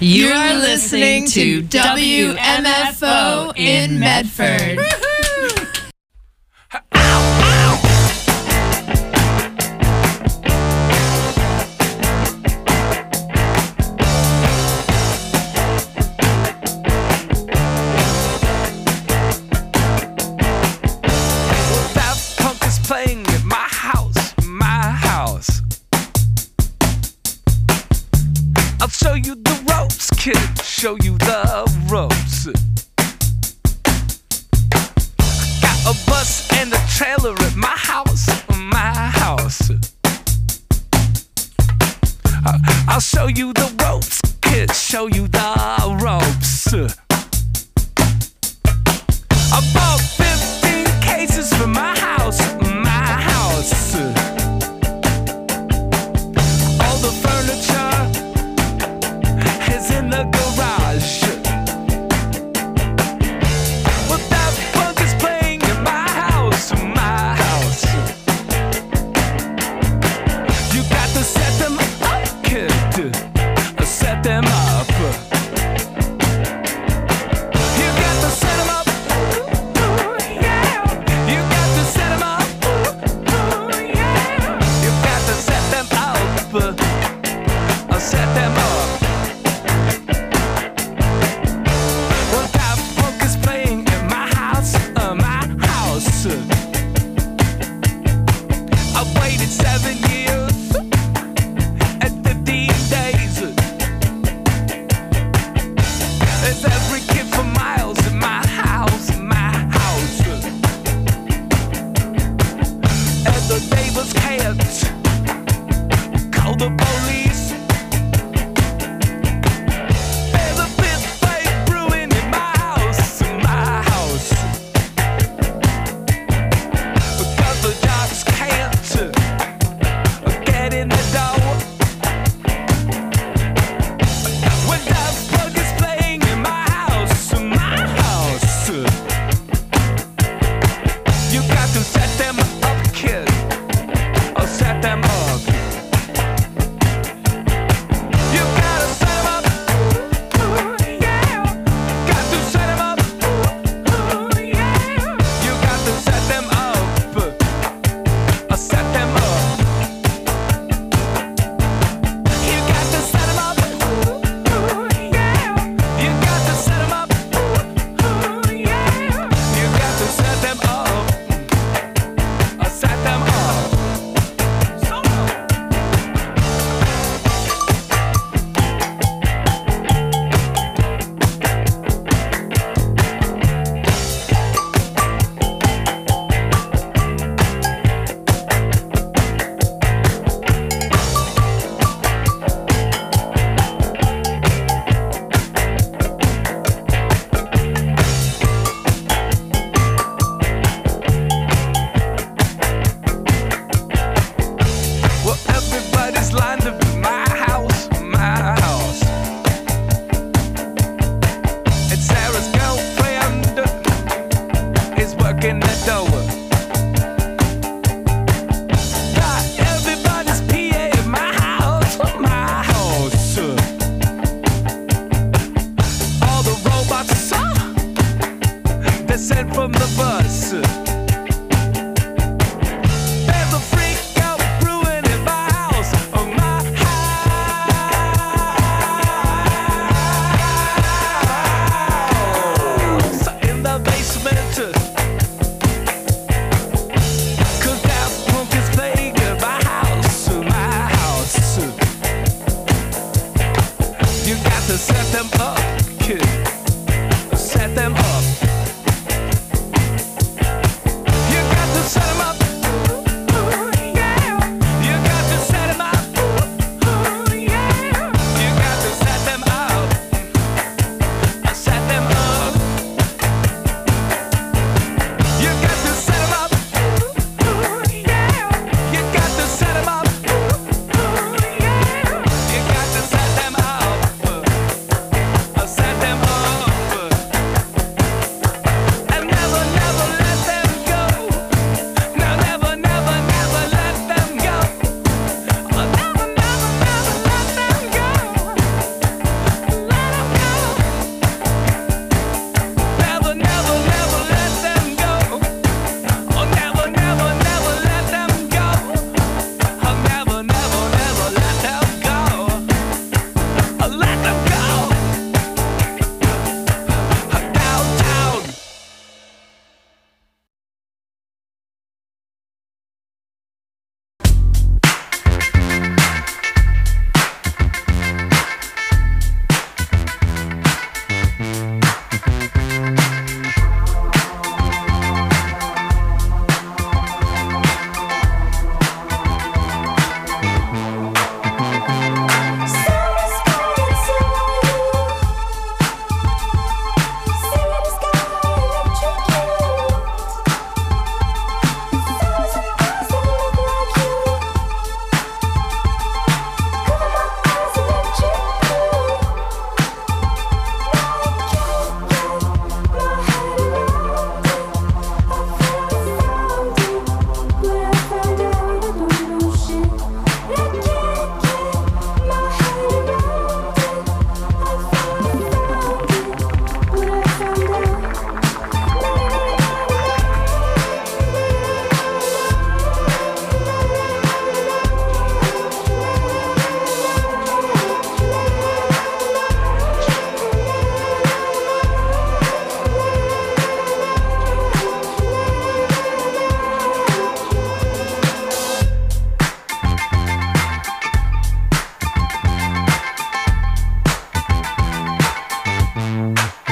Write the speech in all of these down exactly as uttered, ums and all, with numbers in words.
You are listening to W M F O in Medford. Show you the ropes, kid. Show you the ropes. Got a bus and a trailer at my house, my house. I'll show you the ropes, kid. Show you the ropes. I bought fifteen cases for my house, my house. All the furniture in the garage. Well, that funk is playing in my house, my house. You got to set them up, kid. Set them up. You got to set them up. Ooh, yeah. You got to set them up. Ooh, yeah. You got to set them up. Set them up. I waited seven years and fifteen days. There's every kid for miles in my house, my house. And the neighbors can't call the police. There's a fist fight brewing in my house, my house. Because the dogs can't get in the door. When that bug is playing in my house, my house. You got to set them up, kid. Or set them up. You gotta set them up. Ooh, yeah. Got to set them up. Ooh, yeah. You got to set them up. Or set them up. You got to set them up. Ooh, yeah. You got to set them up. Ooh, yeah. You got to set them up. Or set them up. So well, everybody's lined up in my house, my house. And Sarah's girlfriend is working the door. Got everybody's P A in my house, my house. All the robots, uh, they're sent from the bus. There's a freak out brewing in my house, oh my house. In the basement, cause that punk is playing in my house, my house. You got to set them up, kid. Set them up.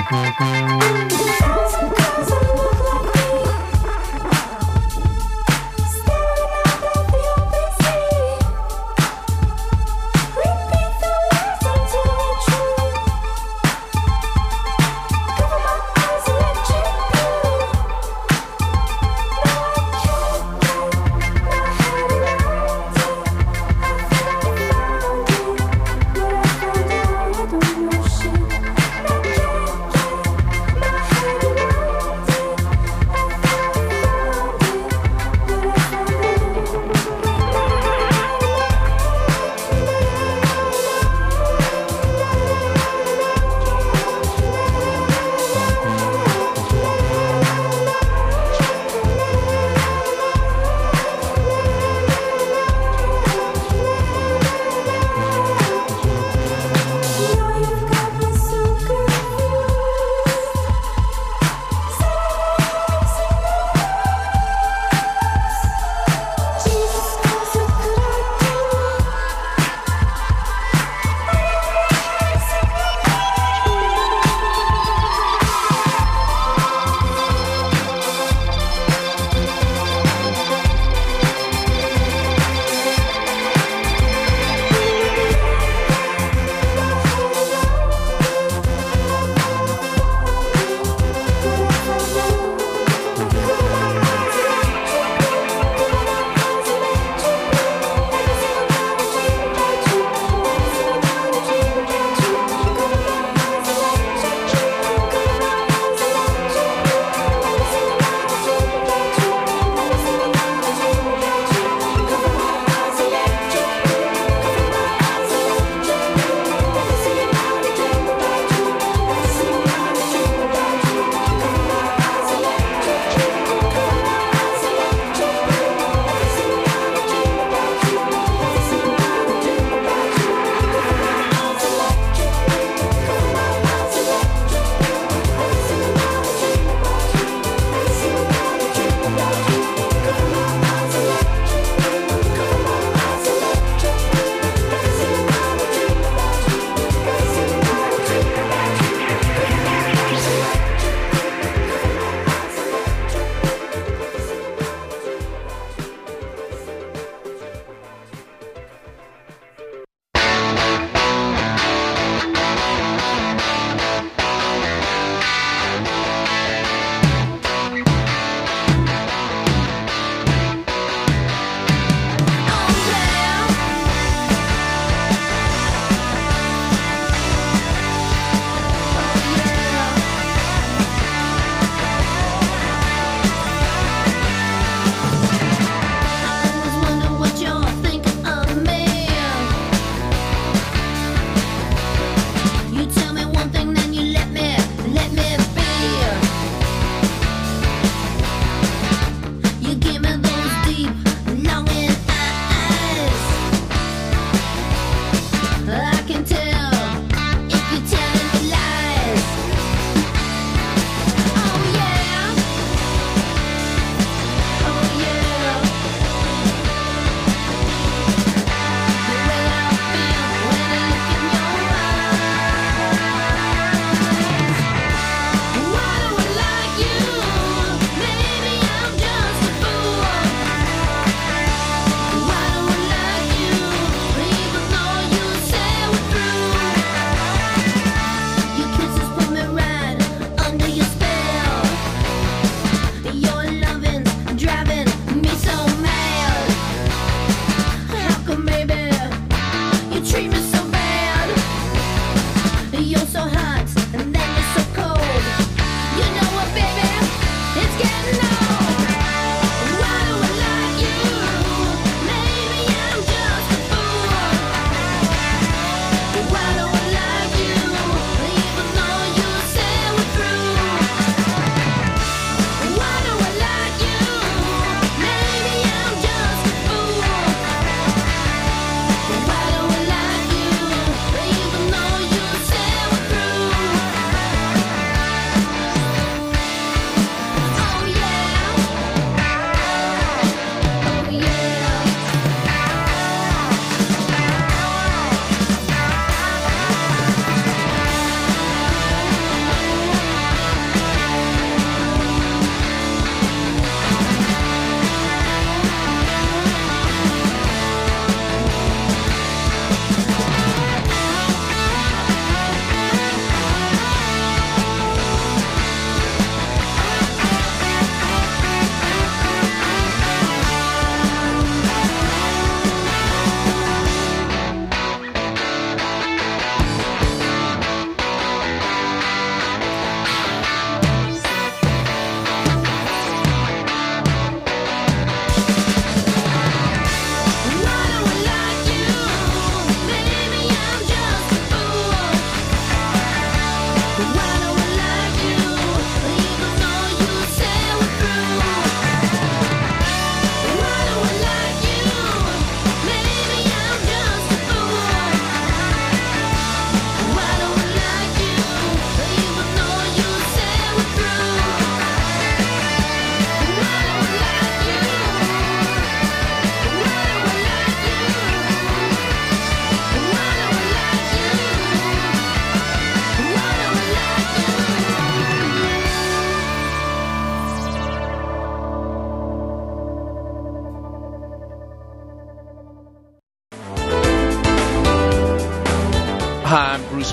My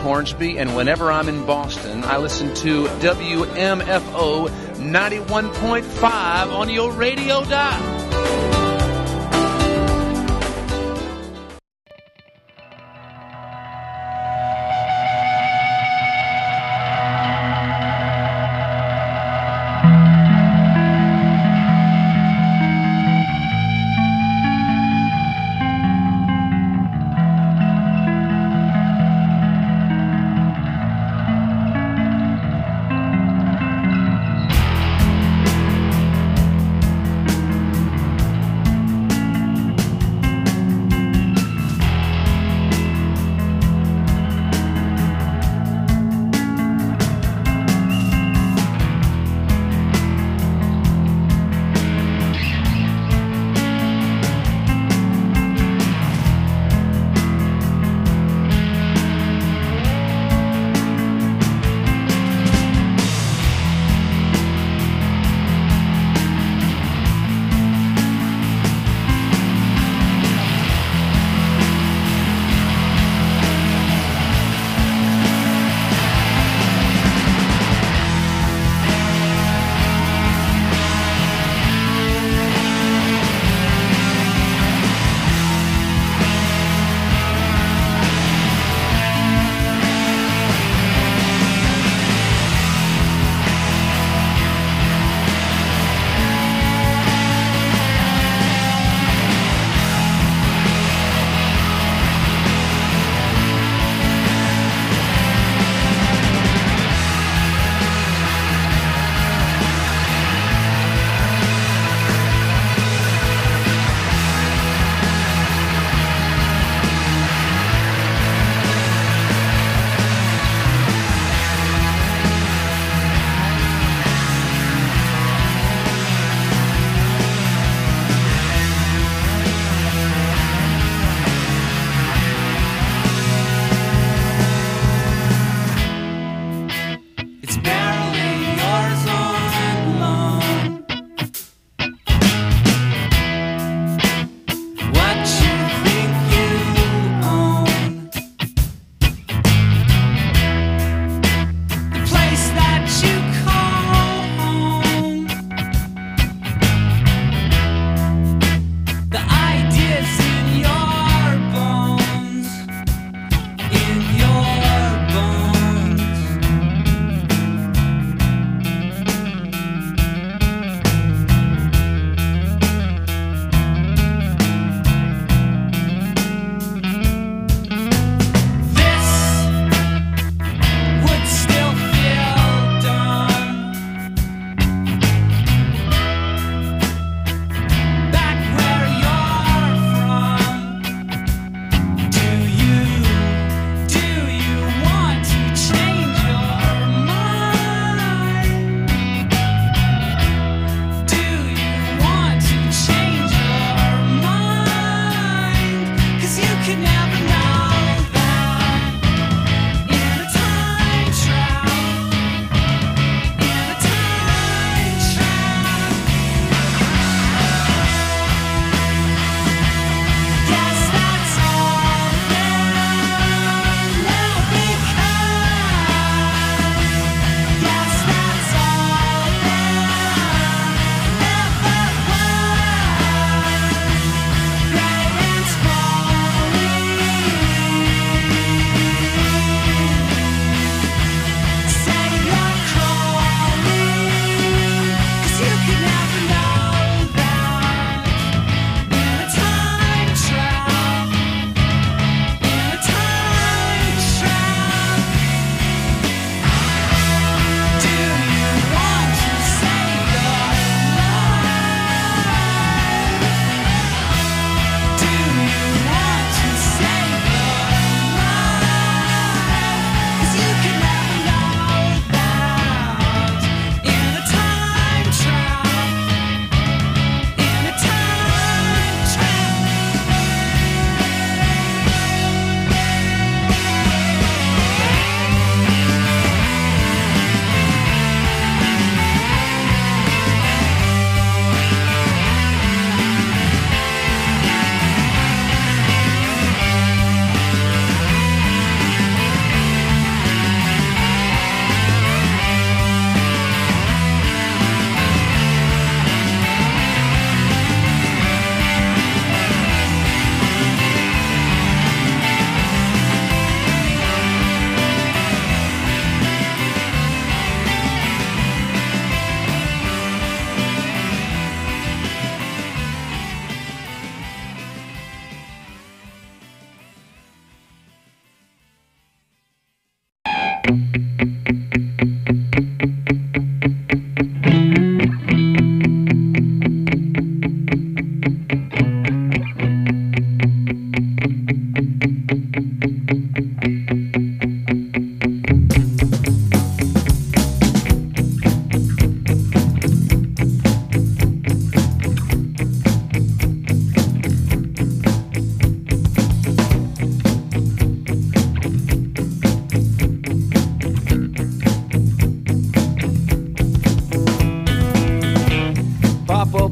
Hornsby, and whenever I'm in Boston, I listen to W M F O ninety-one point five on your radio dial.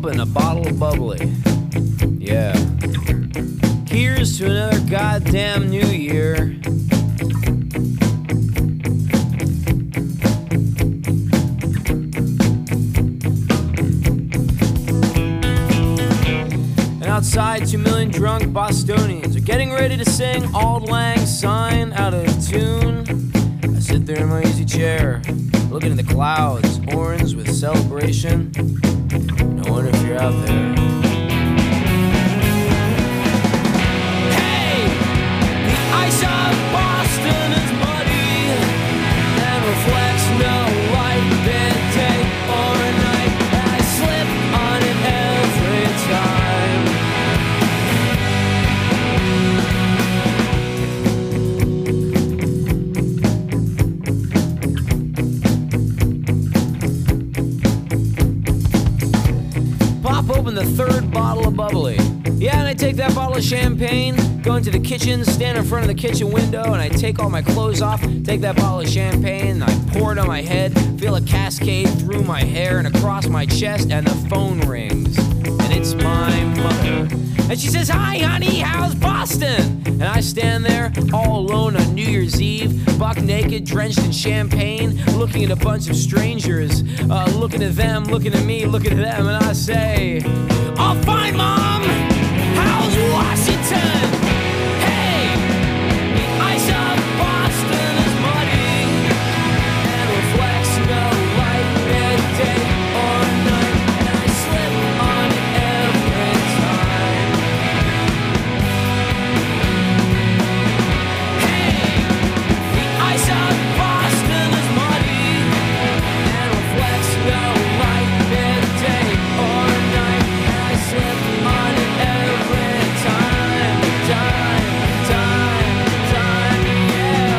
open a bottle of bubbly. Yeah. Here's to another goddamn new year. And outside, two million drunk Bostonians are getting ready to sing Auld Lang Syne out of tune. I sit there in my easy chair, looking at the clouds, orange with celebration. I wonder if you're out there. Hey! The ice of Boston is muddy and reflects no light, midday or night. I slip on it every time. Pop open the third bottle of bubbly. Yeah, and I take that bottle of champagne, go into the kitchen, stand in front of the kitchen window, and I take all my clothes off, take that bottle of champagne, and I pour it on my head, feel a cascade through my hair and across my chest, and the phone rings. And it's my mother. And she says, "Hi, honey, how's Boston?" And I stand there all alone on New Year's Eve, buck naked, drenched in champagne, looking at a bunch of strangers, uh, looking at them, looking at me, looking at them, and I say, "Oh, fine, Mom! How's Washington? Hey, the ice of Boston is muddy and reflects no light, midday or night, and I slip on it every time." Hey, the ice of Boston is muddy and reflects no light, midday or night, and I slip on it every time, time, time, time, yeah.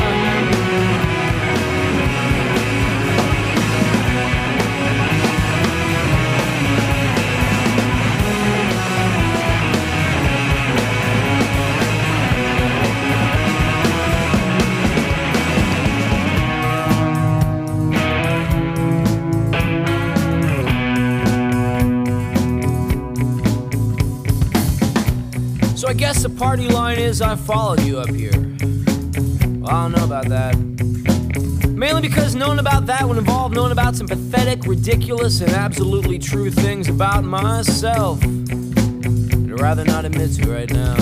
So I guess the party line is I followed you up here. Well, I don't know about that. Mainly because knowing about that would involve knowing about some pathetic, ridiculous, and absolutely true things about myself that I'd rather not admit to right now.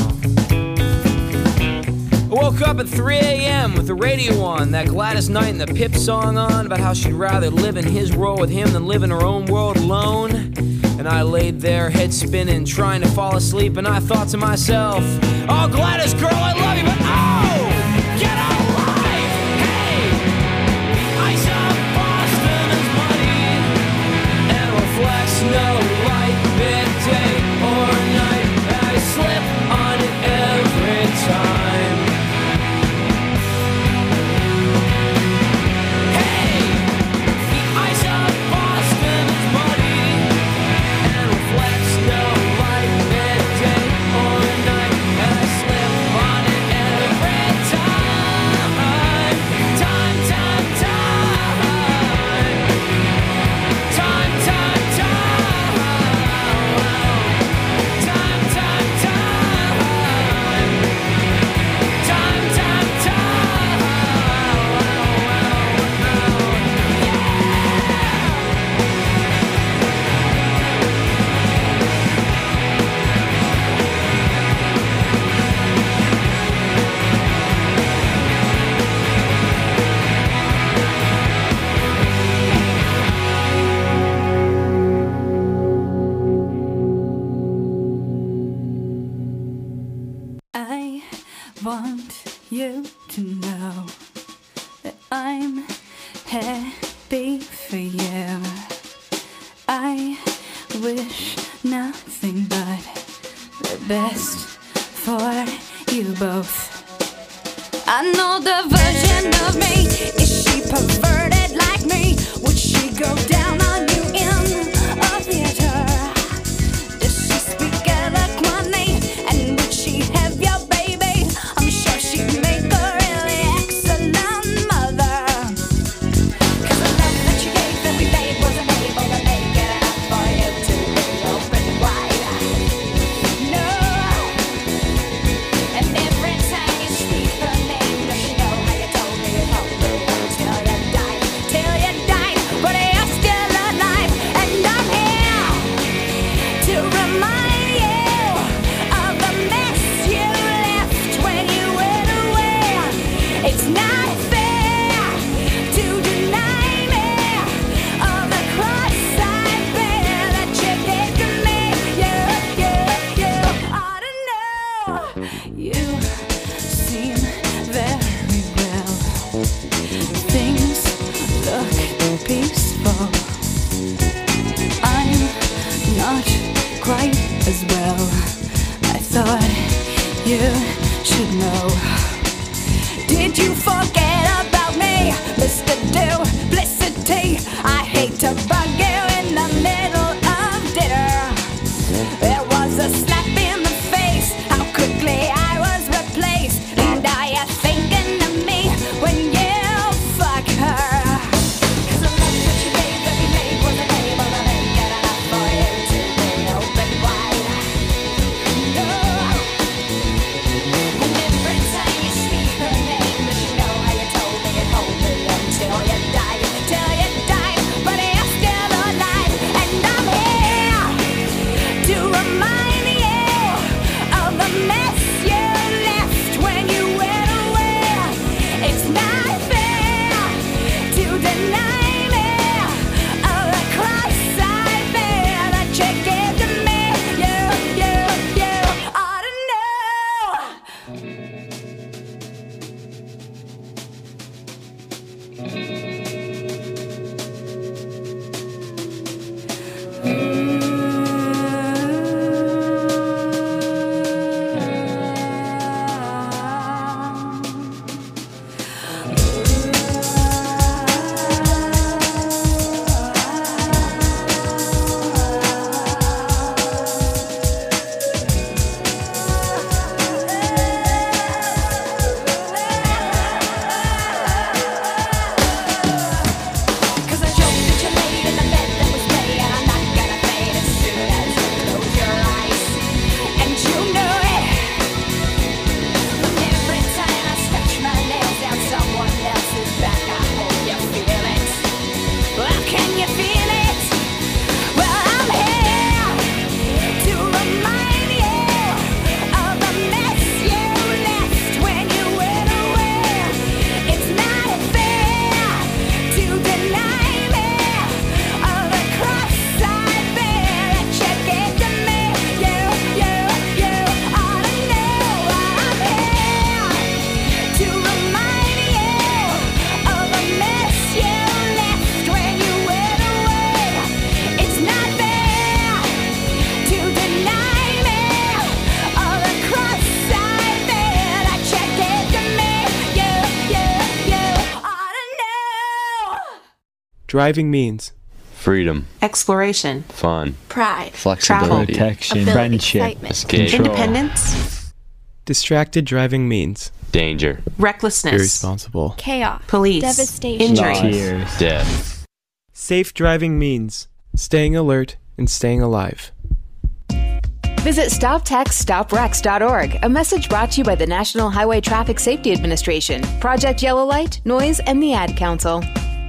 I woke up at three a.m. with the radio on, that Gladys Knight and the Pip song on, about how she'd rather live in his world with him than live in her own world alone. And I laid there, head spinning, trying to fall asleep, and I thought to myself, "Oh, Gladys, girl, I love you, but oh, get a life! Hey, the ice of Boston is muddy and reflects no light, midday or night, and I slip on it every time." Hey, the ice of Boston is muddy and reflects no light, midday or night, and I slip on it every time. Time, time, time. Time, time, time. Time, time, time. Time, time, time. I want you to know that I'm happy for you. I wish nothing but the best for you both. I know the version of me. Is she perverted like me? Would she go down on you in a theater? Does she speak eloquently? And would she have your baby? I'm sure she'd make a really excellent mother. 'Cause the love that she gave that we made was you should know. Did you forget about me, Mister Duplicity? I hate to bug you in the middle of dinner. There was a slap in the face, how quickly I was replaced. And are you thinking of me when you fuck her? 'Cause the love that you gave, that you made, wasn't able to make it enough for you to be open wide. No. And every time you speak her name, does she know how you told me and hold me until you died, till you died, but you're still alive, and I'm here to remind you of the mess you left when you went away. It's not fair to deny me of the cross I bear that you gave to me. You, you, you ought to know. Cause the joke that you made in the bed that was made, and I'm not gonna fade as soon as you close your eyes. And you know it. Every time I scratch my nails down someone else's back, I hope you feel it. Well, can you feel it? Well, I'm here to remind you of the mess you left when you went away. It's not fair to deny me of the cross I bear that you gave to me. You, you, you ought to know I'm here to remind you of the mess you left when you went away. It's not fair to deny me of the cross I bear that you gave to me. You, you, you ought to know. Driving means Freedom, Exploration. fun, Pride. flexibility, Protection, Ability, friendship, excitement. escape, Independence. distracted driving means danger, Recklessness. irresponsible. Chaos. Police. Devastation. Injury. tears, death, Safe driving means staying alert and staying alive. Visit stop text stop wrecks dot org, a message brought to you by the National Highway Traffic Safety Administration, Project Yellow Light, Noise, and the Ad Council.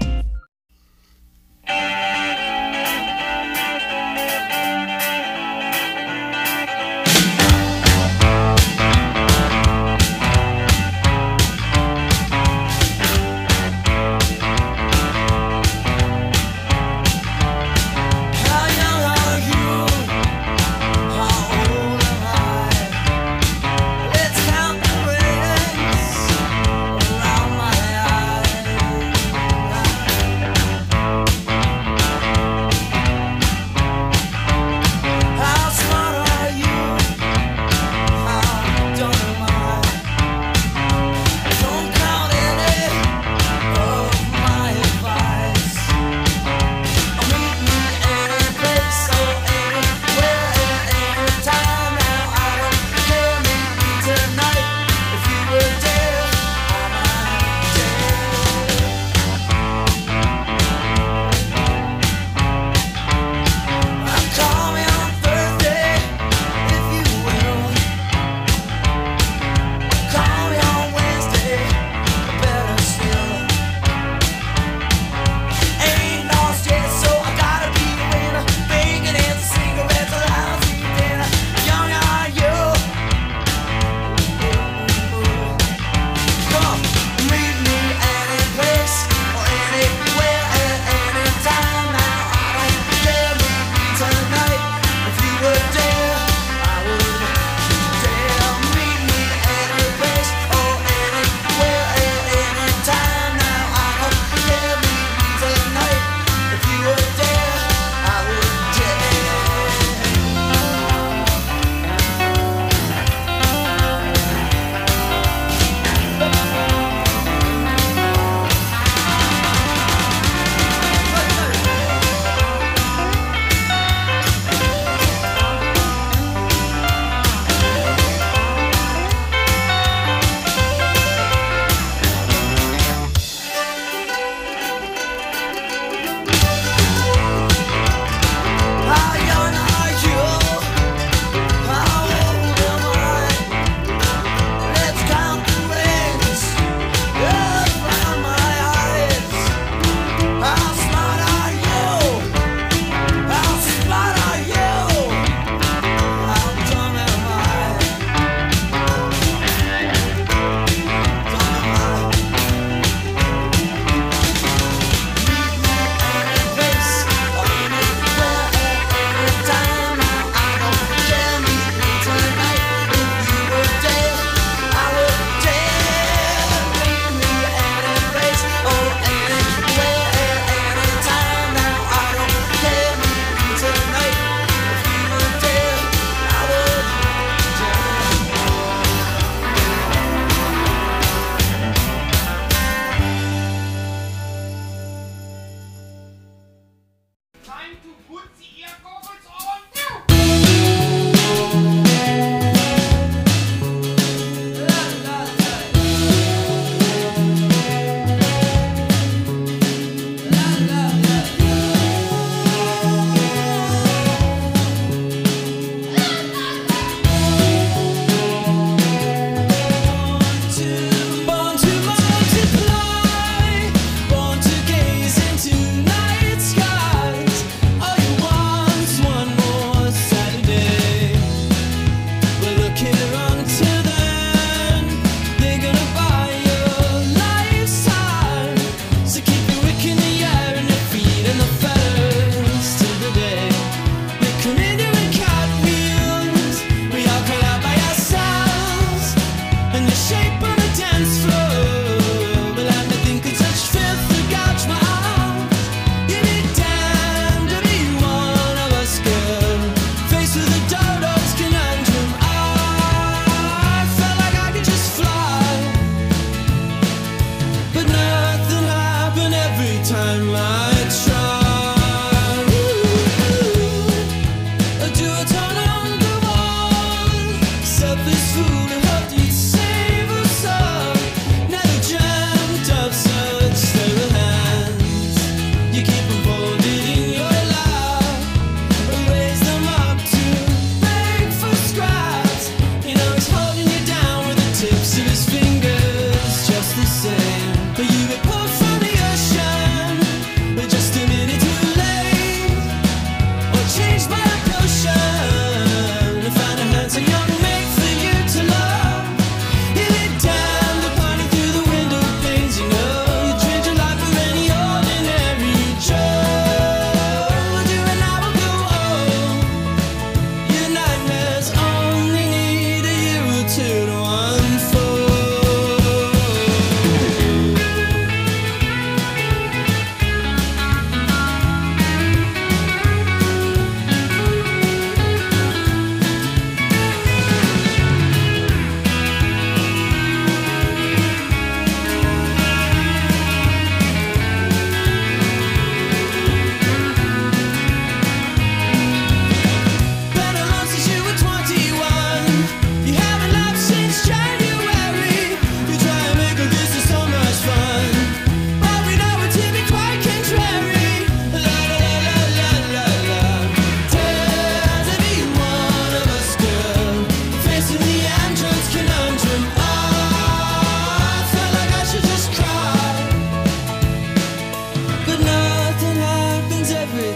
How young are you? How old am I? Let's count the rings around my eyes.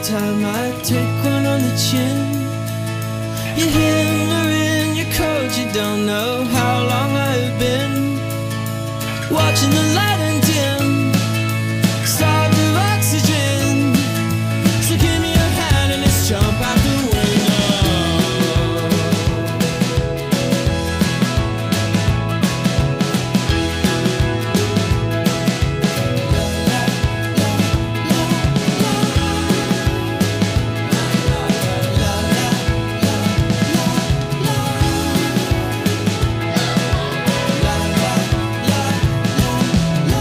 time I take one on the chin. You're in your coat, you don't know how long I've been watching the light and dim, starved of oxygen. So give me your hand and let's jump out the la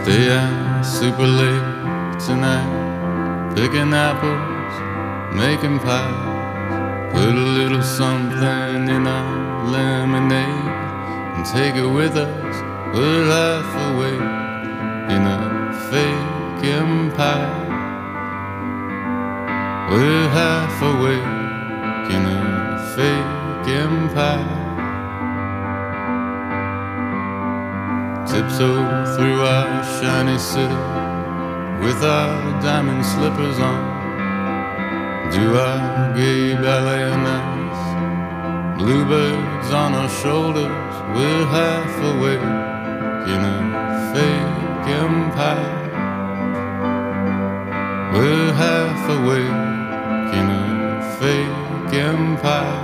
Stay out super late tonight, picking apples, making pies. Put a little something in our lemonade and take it with us. We're half awake in a fake empire. We're half awake in a fake empire. Tiptoe through our shiny city with our diamond slippers on. Do our gay ballet nights, bluebirds on our shoulders. We're half awake in a fake empire. We're half awake in a fake empire.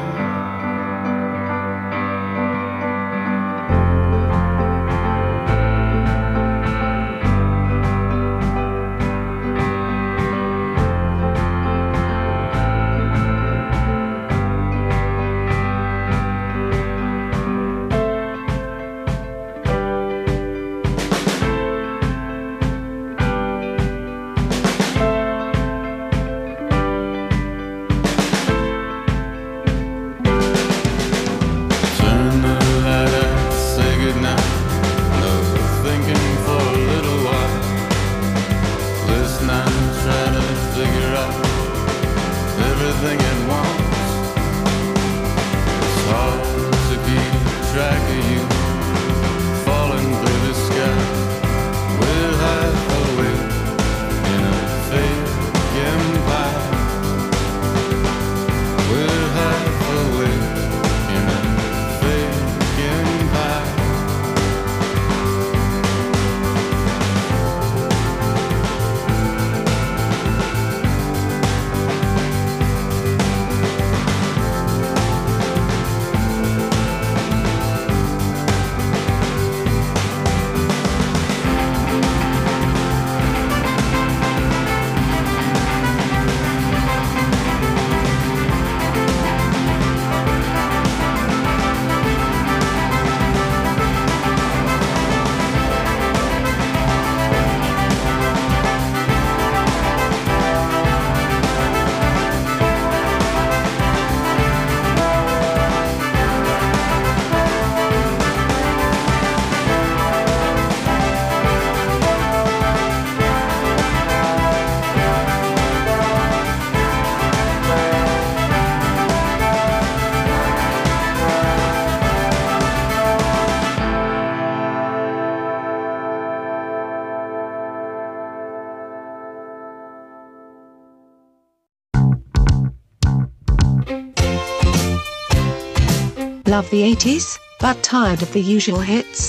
Love the eighties, but tired of the usual hits?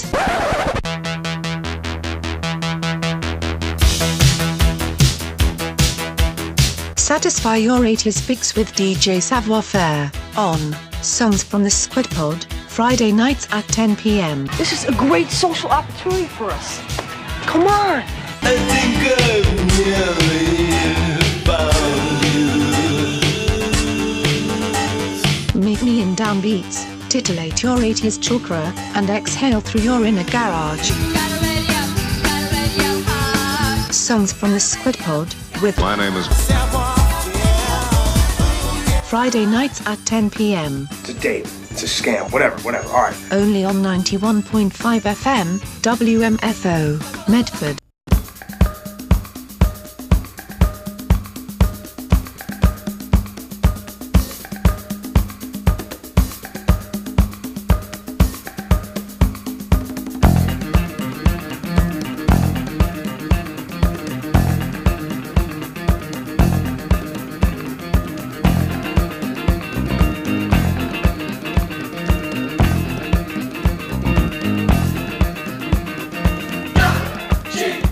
Satisfy your eighties fix with D J Savoir Faire on Songs from the Squid Pod, Friday nights at ten p m This is a great social opportunity for us. Come on! I think I've nearly found you. Meet me in downbeats, titillate your eighties chakra, and exhale through your inner garage. Songs from the Squid Pod, with My name is Friday nights at ten p m It's a date, it's a scam, whatever, whatever, alright. Only on ninety-one point five F M, W M F O, Medford. G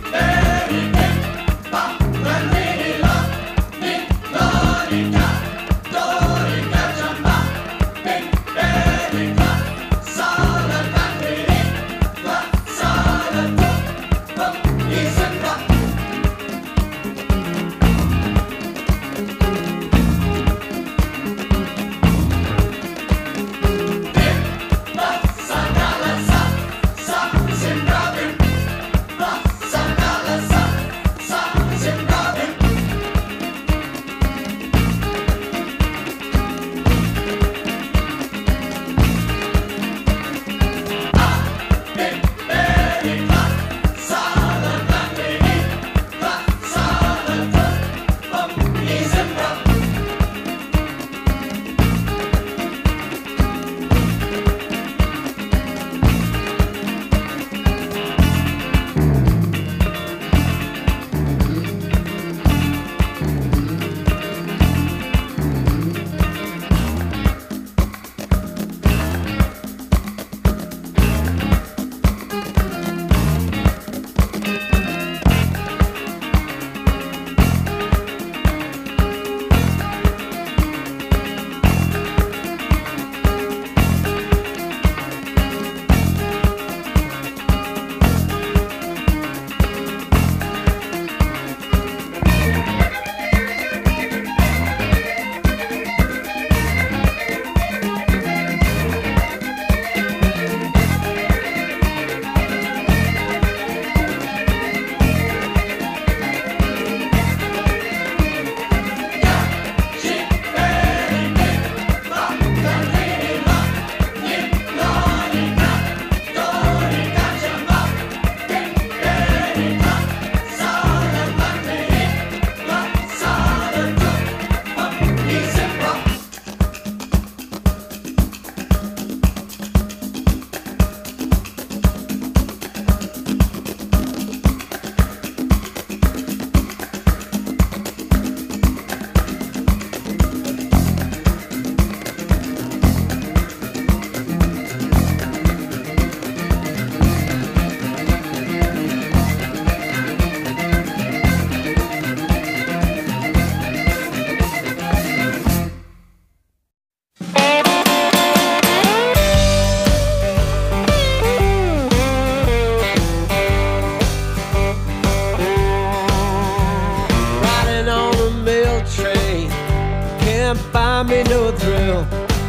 can't buy me no thrill.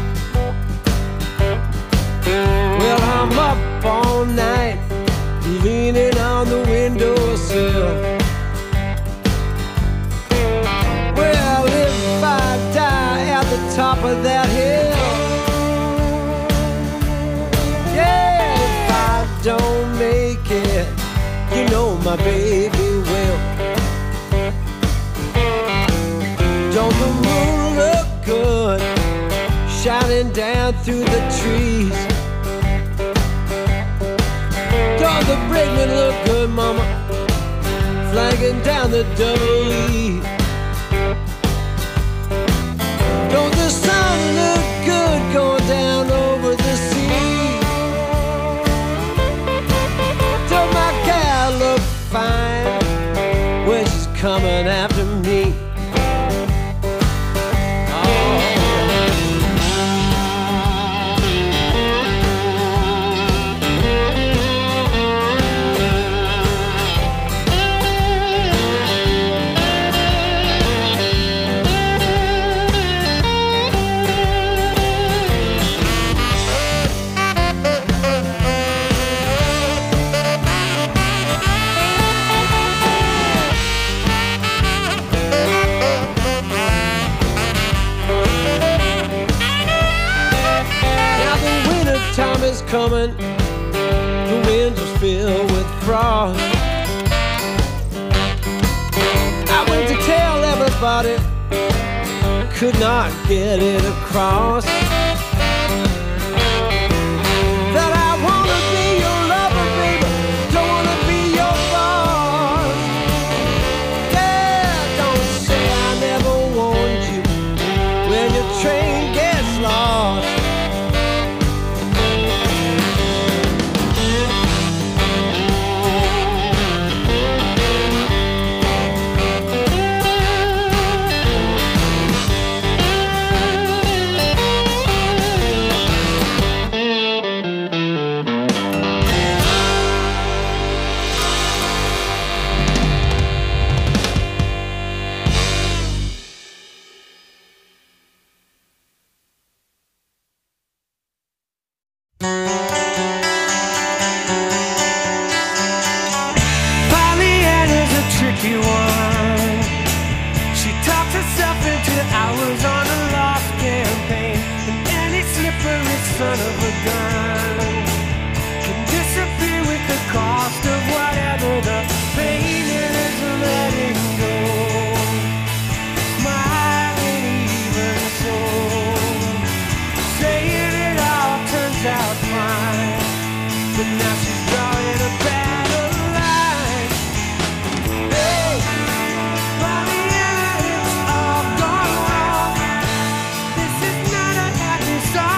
Well, I'm up all night, leaning on the windowsill. Well, if I die at the top of that hill, yeah, if I don't make it, you know my baby will. Don't the moon look good, shining down through the trees? Don't the brakeman look good, mama, flagging down the double E? Don't the sun look good going down over the sea? Don't my gal look fine when she's coming after me? Time is coming, the winds are filled with frost. I went to tell everybody, could not get it across, that I wanna be your lover, baby, don't wanna be your boss. Yeah, don't say I never warned you when your train gets lost. Son of a gun can disappear with the cost of whatever the pain is letting go. Smiling even so, saying it all turns out fine, but now she's drawing a battle line. Hey, by the end it's all gone wrong. This is not a happy song.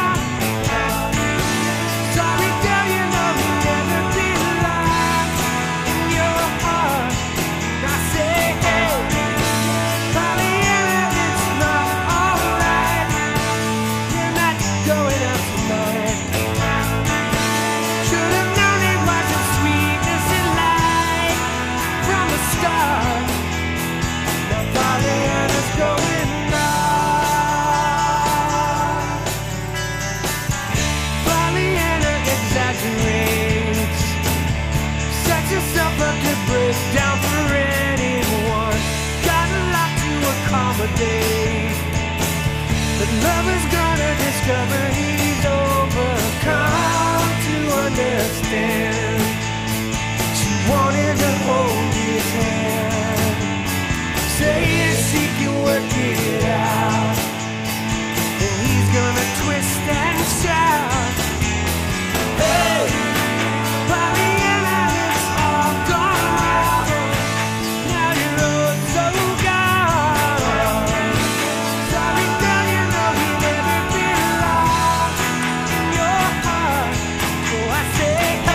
Down for anyone, got a lot to accommodate. But lover's gonna discover he's overcome to understand. She wanted to hold his hand, saying she can work it out, and he's gonna twist and shout. Hey, by the end of it's all gone. Say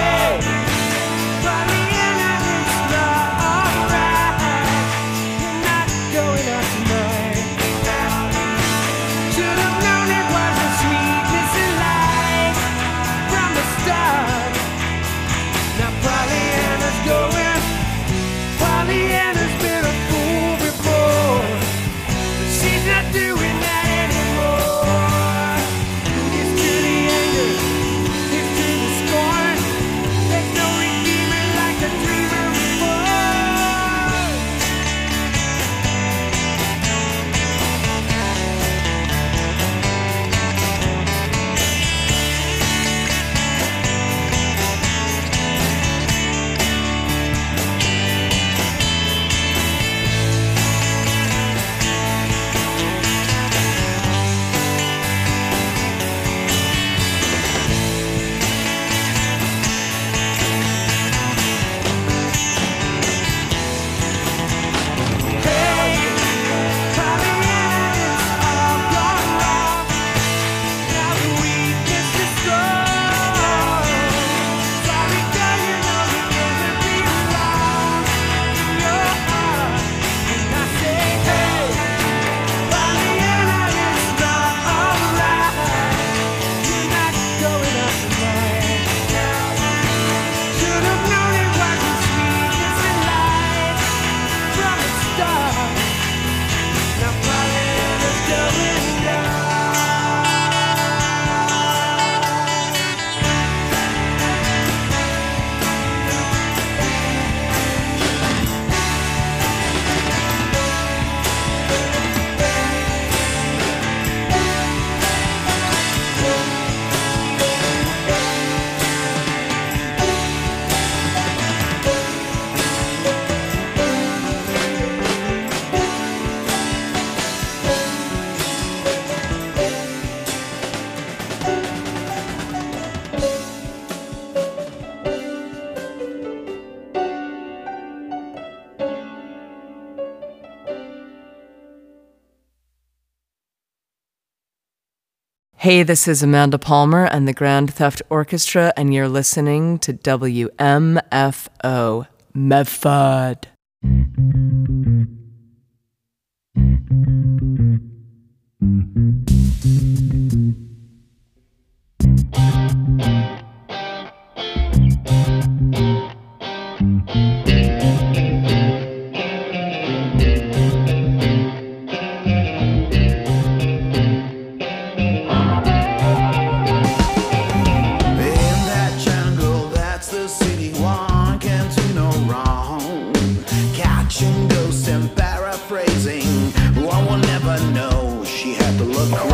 Hey, this is Amanda Palmer and the Grand Theft Orchestra, and you're listening to W M F O Medford.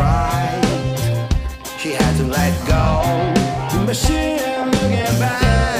Machine looking back.